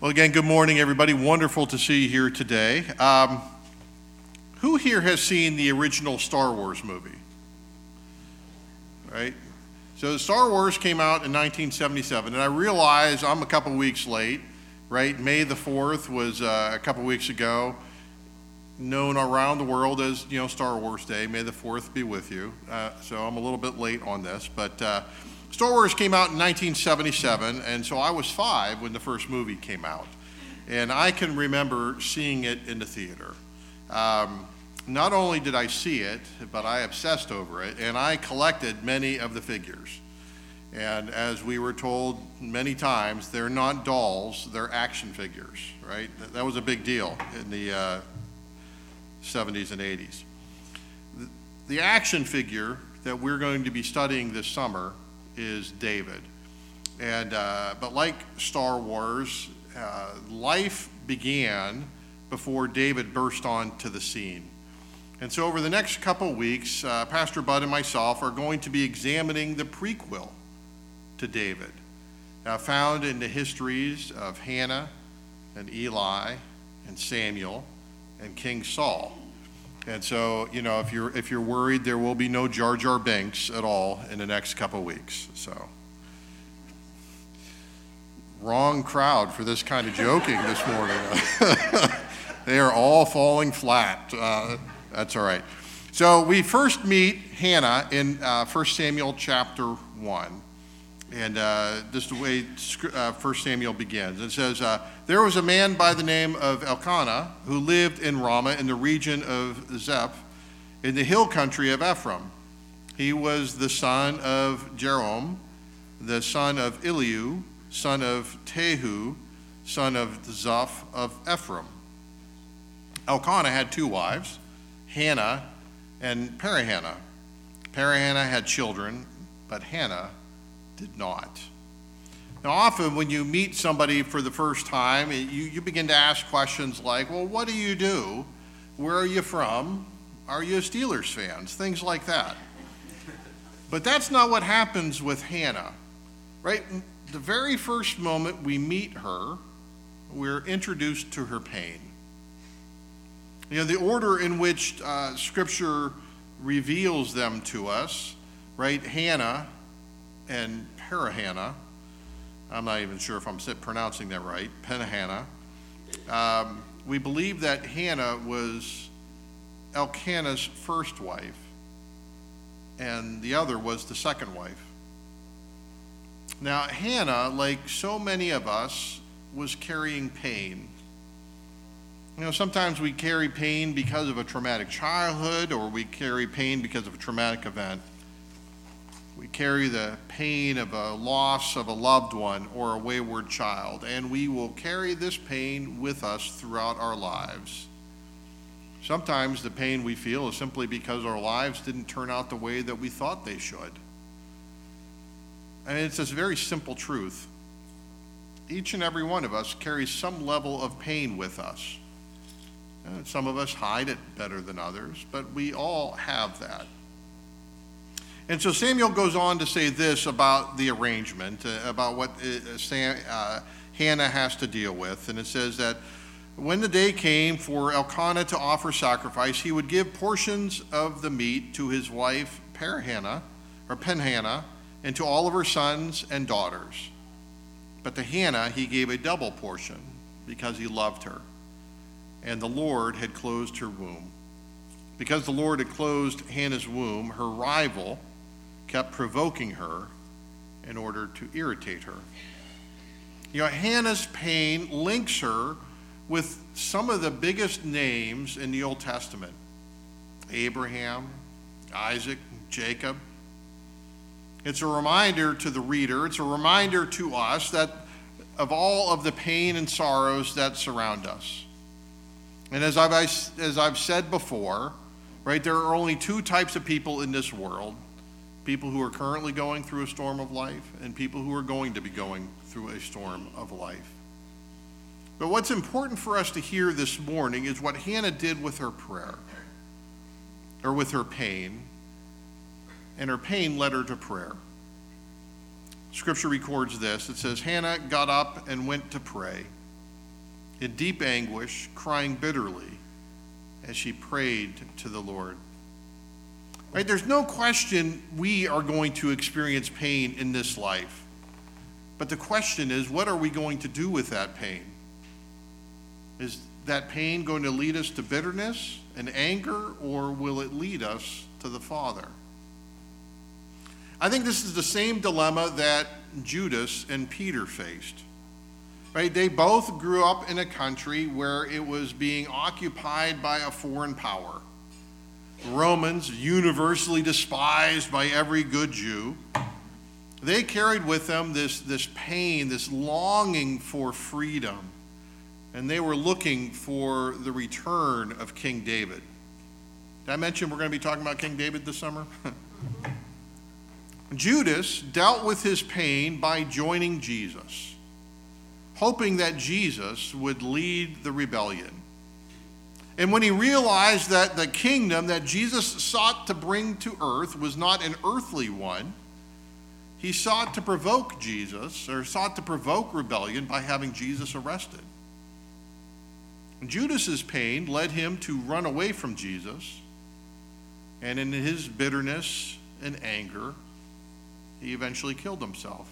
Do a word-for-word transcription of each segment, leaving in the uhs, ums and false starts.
Well, again, good morning, everybody. Wonderful to see you here today. Um, who here has seen the original Star Wars movie? Right? So Star Wars came out in nineteen seventy-seven, and I realize I'm a couple weeks late, right? May the fourth was uh, a couple weeks ago, known around the world as, you know, Star Wars Day. May the fourth be with you. Uh, so I'm a little bit late on this, but uh, Star Wars came out in nineteen seventy-seven, and so I was five when the first movie came out. And I can remember seeing it in the theater. Um, not only did I see it, but I obsessed over it, and I collected many of the figures. And as we were told many times, they're not dolls, they're action figures, right? That was a big deal in the uh, seventies and eighties. The, the action figure that we're going to be studying this summer is David. And uh, but like Star Wars, uh, life began before David burst onto the scene. And so over the next couple weeks, uh, Pastor Bud and myself are going to be examining the prequel to David, uh, found in the histories of Hannah and Eli and Samuel and King Saul. And so, you know, if you're if you're worried, there will be no Jar Jar Binks at all in the next couple weeks. So, wrong crowd for this kind of joking this morning. They are all falling flat. Uh, that's all right. So we first meet Hannah in uh, First Samuel chapter one. And uh, this is the way uh, First Samuel begins. It says, uh, there was a man by the name of Elkanah who lived in Ramah in the region of Zeph in the hill country of Ephraim. He was the son of Jerome, the son of Eliu, son of Tehu, son of Zoph of Ephraim. Elkanah had two wives, Hannah and Perihannah. Perihannah had children, but Hannah did not. Now, often when you meet somebody for the first time, you, you begin to ask questions like, well, what do you do? Where are you from? Are you a Steelers fan? Things like that. But that's not what happens with Hannah, right? The very first moment we meet her, we're introduced to her pain. You know, the order in which uh, Scripture reveals them to us, right? Hannah and Perihannah, I'm not even sure if I'm pronouncing that right, Perihannah. Um, we believe that Hannah was Elkanah's first wife, and the other was the second wife. Now, Hannah, like so many of us, was carrying pain. You know, sometimes we carry pain because of a traumatic childhood, or we carry pain because of a traumatic event. We carry the pain of a loss of a loved one or a wayward child, and we will carry this pain with us throughout our lives. Sometimes the pain we feel is simply because our lives didn't turn out the way that we thought they should. And it's this very simple truth. Each and every one of us carries some level of pain with us. And some of us hide it better than others, but we all have that. And so Samuel goes on to say this about the arrangement, uh, about what uh, Sam, uh, Hannah has to deal with. And it says that when the day came for Elkanah to offer sacrifice, he would give portions of the meat to his wife Perihannah, or Penhannah, and to all of her sons and daughters. But to Hannah he gave a double portion because he loved her, and the Lord had closed her womb. Because the Lord had closed Hannah's womb, her rival kept provoking her in order to irritate her. You know, Hannah's pain links her with some of the biggest names in the Old Testament: Abraham, Isaac, Jacob. It's a reminder to the reader, it's a reminder to us that of all of the pain and sorrows that surround us. And as I've, as I've said before, right, there are only two types of people in this world: people who are currently going through a storm of life and people who are going to be going through a storm of life. But what's important for us to hear this morning is what Hannah did with her prayer, or with her pain, and her pain led her to prayer. Scripture records this. It says, Hannah got up and went to pray. in deep anguish, crying bitterly as she prayed to the Lord. Right? There's no question we are going to experience pain in this life. But the question is, what are we going to do with that pain? Is that pain going to lead us to bitterness and anger, or will it lead us to the Father? I think this is the same dilemma that Judas and Peter faced. Right? They both grew up in a country where it was being occupied by a foreign power. Romans, universally despised by every good Jew. They carried with them this, this pain, this longing for freedom, and they were looking for the return of King David. Did I mention we're going to be talking about King David this summer? Judas dealt with his pain by joining Jesus, hoping that Jesus would lead the rebellion. And when he realized that the kingdom that Jesus sought to bring to earth was not an earthly one, he sought to provoke Jesus, or sought to provoke rebellion by having Jesus arrested. Judas's pain led him to run away from Jesus, and in his bitterness and anger, he eventually killed himself.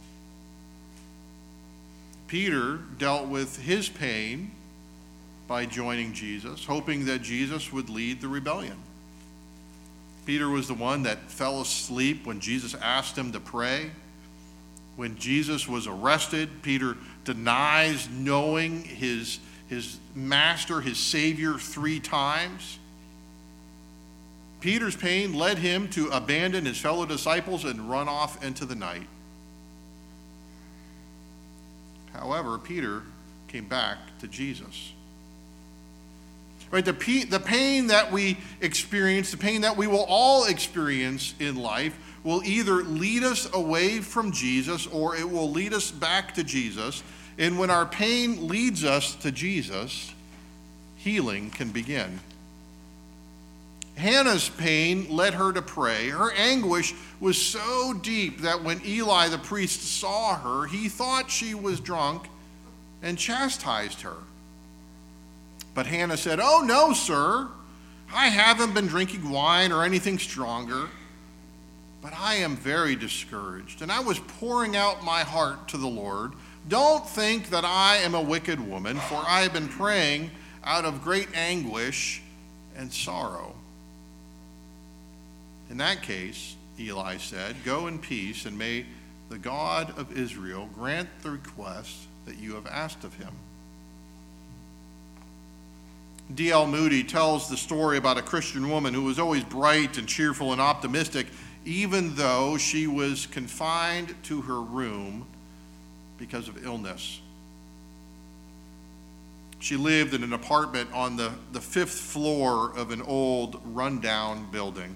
Peter dealt with his pain by joining Jesus, hoping that Jesus would lead the rebellion. Peter was the one that fell asleep when Jesus asked him to pray. When Jesus was arrested, Peter denies knowing his, his master, his Savior, three times. Peter's pain led him to abandon his fellow disciples and run off into the night. However, Peter came back to Jesus. Right, the, pe- the pain that we experience, the pain that we will all experience in life, will either lead us away from Jesus or it will lead us back to Jesus. And when our pain leads us to Jesus, healing can begin. Hannah's pain led her to pray. Her anguish was so deep that when Eli the priest saw her, he thought she was drunk and chastised her. But Hannah said, "Oh, no, sir. I haven't been drinking wine or anything stronger, but I am very discouraged, and I was pouring out my heart to the Lord. Don't think that I am a wicked woman, for I have been praying out of great anguish and sorrow." In that case, Eli said, "Go in peace, and may the God of Israel grant the request that you have asked of him." D L Moody tells the story about a Christian woman who was always bright and cheerful and optimistic, even though she was confined to her room because of illness. She lived in an apartment on the, the fifth floor of an old, rundown building.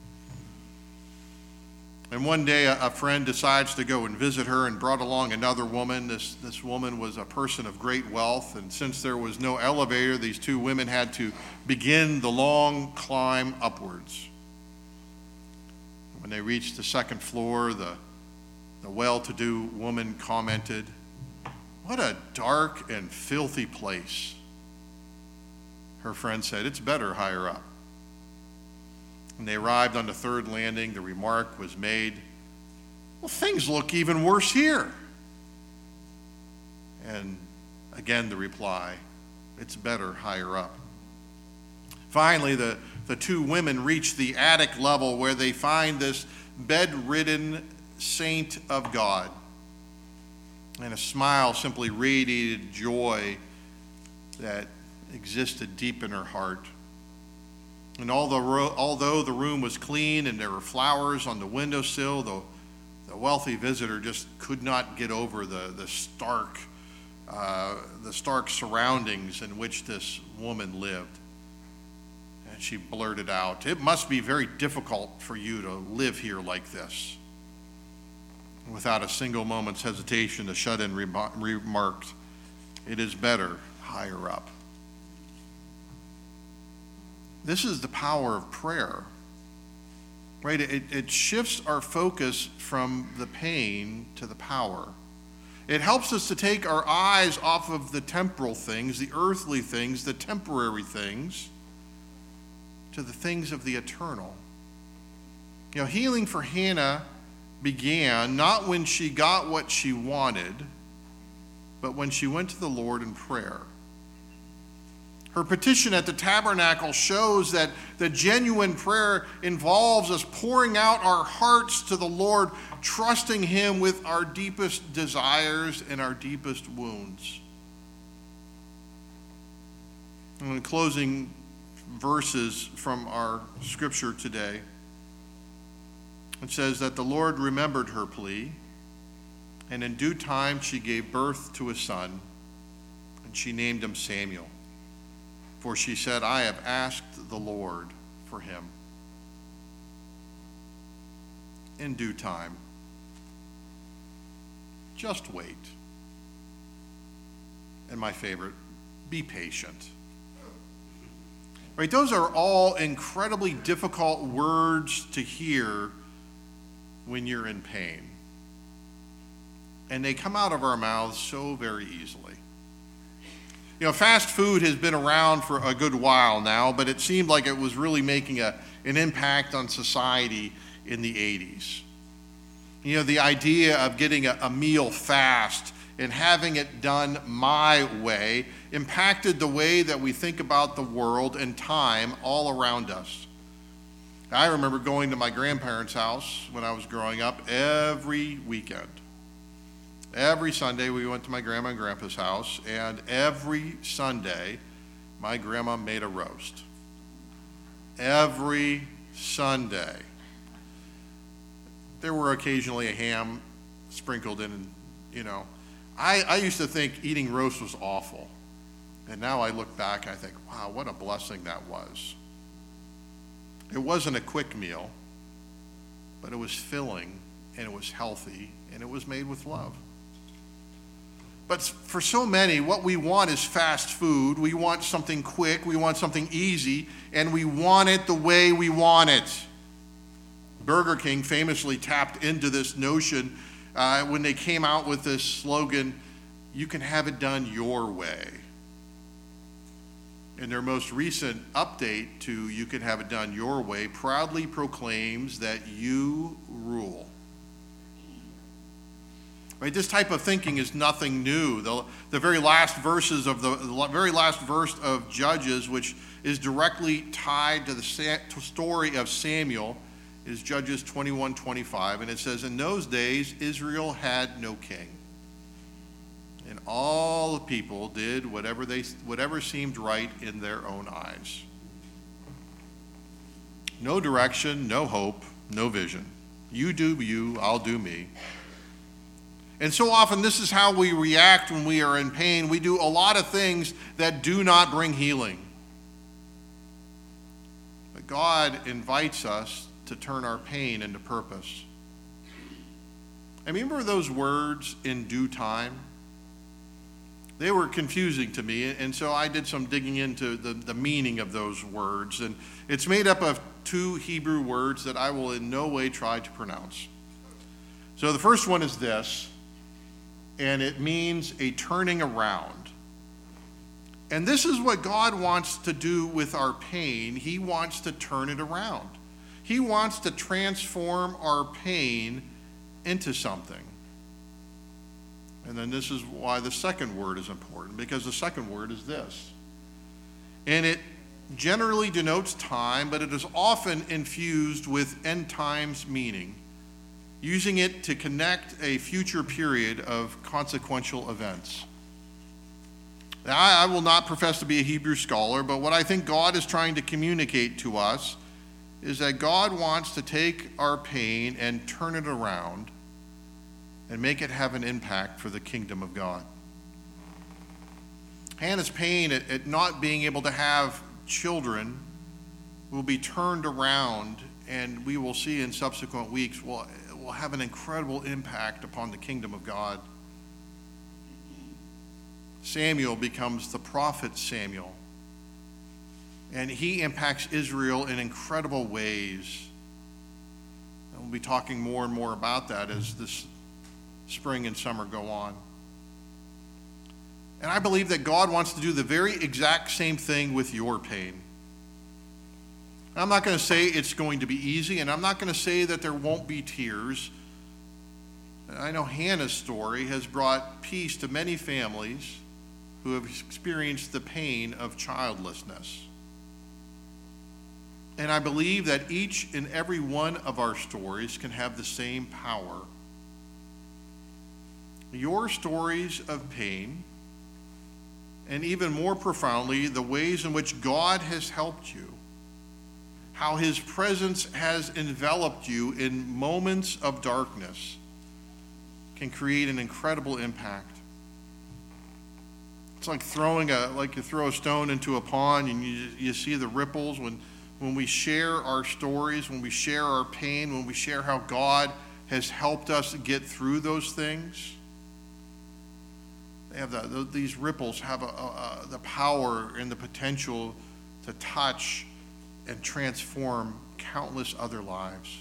And one day, a, a friend decides to go and visit her and brought along another woman. This, this woman was a person of great wealth, and since there was no elevator, these two women had to begin the long climb upwards. When they reached the second floor, the, the well-to-do woman commented, "What a dark and filthy place." Her friend said, "It's better higher up." When they arrived on the third landing, the remark was made, "Well, things look even worse here." And again the reply, "It's better higher up." Finally, the, the two women reach the attic level where they find this bedridden saint of God. And a smile simply radiated joy that existed deep in her heart. And although, although the room was clean and there were flowers on the windowsill, the, the wealthy visitor just could not get over the, the stark, uh, the stark surroundings in which this woman lived. And she blurted out, "It must be very difficult for you to live here like this." Without a single moment's hesitation, the shut-in remarked, "It is better higher up." This is the power of prayer, right? It, it shifts our focus from the pain to the power. It helps us to take our eyes off of the temporal things, the earthly things, the temporary things, to the things of the eternal. You know, healing for Hannah began not when she got what she wanted, but when she went to the Lord in prayer. Her petition at the tabernacle shows that the genuine prayer involves us pouring out our hearts to the Lord, trusting Him with our deepest desires and our deepest wounds. And in closing verses from our scripture today, it says that the Lord remembered her plea, and in due time she gave birth to a son, and she named him Samuel. For she said, I have asked the Lord for him. In due time. Just wait. And my favorite, be patient. Right? Those are all incredibly difficult words to hear when you're in pain. And they come out of our mouths so very easily. You know, fast food has been around for a good while now, but it seemed like it was really making a, an impact on society in the eighties. You know, the idea of getting a, a meal fast and having it done my way impacted the way that we think about the world and time all around us. I remember going to my grandparents' house when I was growing up every weekend. Every Sunday we went to my grandma and grandpa's house, and every Sunday my grandma made a roast. Every Sunday. There were occasionally a ham sprinkled in, you know. I, I used to think eating roast was awful. And now I look back, I think, wow, what a blessing that was. It wasn't a quick meal, but it was filling, and it was healthy, and it was made with love. But for so many, what we want is fast food. We want something quick. We want something easy. And we want it the way we want it. Burger King famously tapped into this notion uh, when they came out with this slogan, you can have it done your way. In their most recent update to You Can Have It Done Your Way, proudly proclaims that you rule. Right, this type of thinking is nothing new. The, the very last verses of the, the very last verse of Judges, which is directly tied to the sa- to story of Samuel, is Judges twenty-one twenty-five, and it says, in those days Israel had no king, and all the people did whatever they whatever seemed right in their own eyes. No direction, no hope, no vision. You do you, I'll do me. And so often this is how we react when we are in pain. We do a lot of things that do not bring healing. But God invites us to turn our pain into purpose. I remember those words, in due time? They were confusing to me, and so I did some digging into the, the meaning of those words. And it's made up of two Hebrew words that I will in no way try to pronounce. So the first one is this, and it means a turning around. And this is what God wants to do with our pain. He wants to turn it around. He wants to transform our pain into something. And then this is why the second word is important, because the second word is this. And it generally denotes time, but it is often infused with end times meaning, using it to connect a future period of consequential events. Now, I, I will not profess to be a Hebrew scholar, but what I think God is trying to communicate to us is that God wants to take our pain and turn it around and make it have an impact for the kingdom of God. Hannah's pain at, at not being able to have children will be turned around, and we will see in subsequent weeks will, will have an incredible impact upon the kingdom of God. Samuel becomes the prophet Samuel, and he impacts Israel in incredible ways. And we'll be talking more and more about that as this spring and summer go on. And I believe that God wants to do the very exact same thing with your pain. I'm not going to say it's going to be easy, and I'm not going to say that there won't be tears. I know Hannah's story has brought peace to many families who have experienced the pain of childlessness. And I believe that each and every one of our stories can have the same power. Your stories of pain, and even more profoundly, the ways in which God has helped you, how his presence has enveloped you in moments of darkness, can create an incredible impact. It's like throwing a, like you throw a stone into a pond and you, you see the ripples. When, when we share our stories, when we share our pain, when we share how God has helped us get through those things, they have the, these ripples have a, a, a, the power and the potential to touch and transform countless other lives.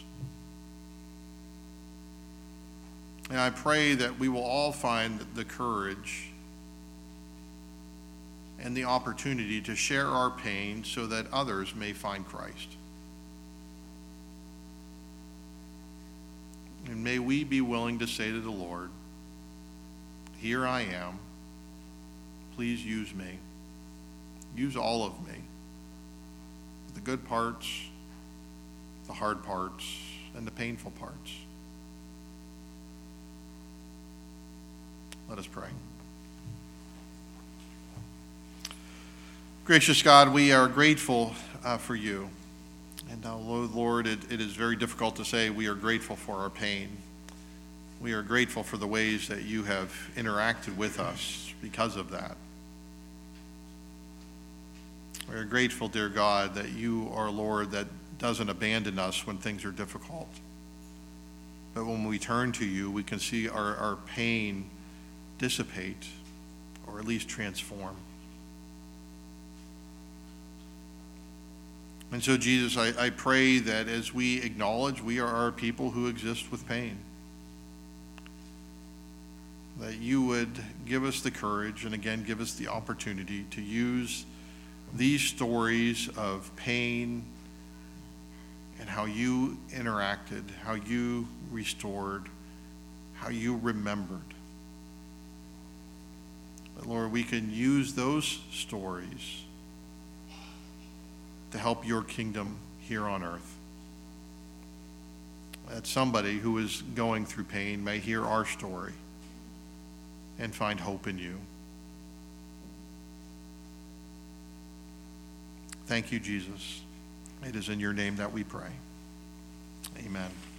And I pray that we will all find the courage and the opportunity to share our pain so that others may find Christ. And may we be willing to say to the Lord, "Here I am. Please use me. Use all of me. The good parts, the hard parts, and the painful parts." Let us pray. Gracious God, we are grateful uh, for you. And now, Lord, it, it is very difficult to say we are grateful for our pain. We are grateful for the ways that you have interacted with us because of that. We are grateful, dear God, that you are a Lord that doesn't abandon us when things are difficult. But when we turn to you, we can see our, our pain dissipate, or at least transform. And so, Jesus, I, I pray that as we acknowledge we are people who exist with pain, that you would give us the courage and again give us the opportunity to use these stories of pain and how you interacted, how you restored, how you remembered. But Lord, we can use those stories to help your kingdom here on earth. That somebody who is going through pain may hear our story and find hope in you. Thank you, Jesus. It is in your name that we pray. Amen.